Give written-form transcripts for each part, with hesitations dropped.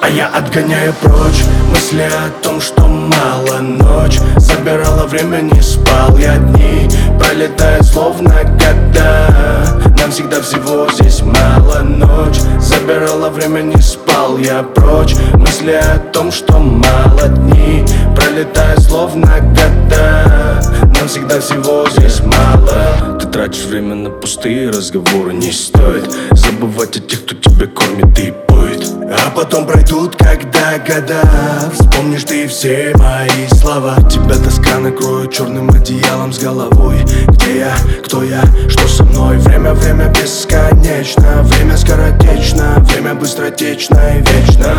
я отгоняю прочь мысли о том, что мало. Ночь забирала время, не спал я. Дни пролетают словно года. Нам всегда всего здесь мало. Ночь забирала время, не спал я. Прочь мысли о том, что мало. Дни пролетают словно года. Нам всегда всего здесь мало. Ты тратишь время на пустые разговоры. Не стоит забывать о тех, кто тебя кормит и поет. А потом пройдут, когда года, вспомнишь ты все мои слова. Тебя тоска накроет черным одеялом с головой. Где я, кто я, что со мной? Время бесконечно, время скоротечно, время быстротечно и вечно.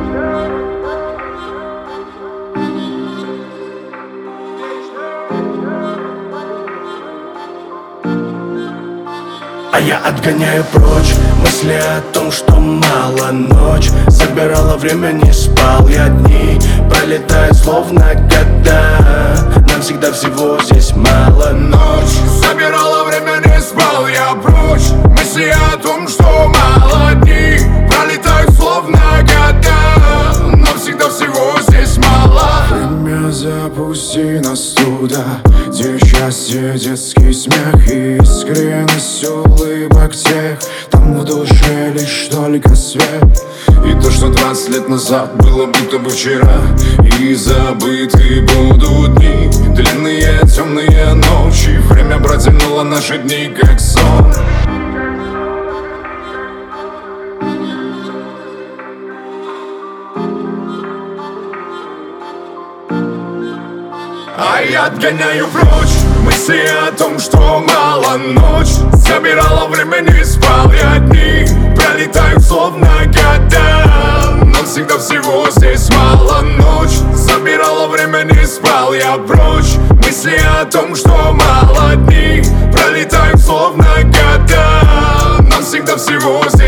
Я отгоняю прочь мысли о том, что мало. Ночь забирала время, не спал я. Дни пролетают словно года. Нам всегда всего здесь мало. Ночь забирала время, не спал я. Прочь мысли о том, что мало. Дни пролетают словно года. Нам всегда всего здесь мало. Время запусти нас туда, где счастье, детский смех и искренность улыбок тех. Там в душе лишь только свет. И то, что 20 лет назад было будто бы вчера, и забыты будут дни, длинные темные ночи. Время протянуло наши дни как сон. Я отгоняю прочь мысли о том, что мало. Ночь забирала время, не спал я. Дни пролетают словно года. Нам всегда всего здесь мало. Ночь забирала время, не спал я. Прочь мысли о том, что мало. Дни пролетают словно года. Нам всегда всего здесь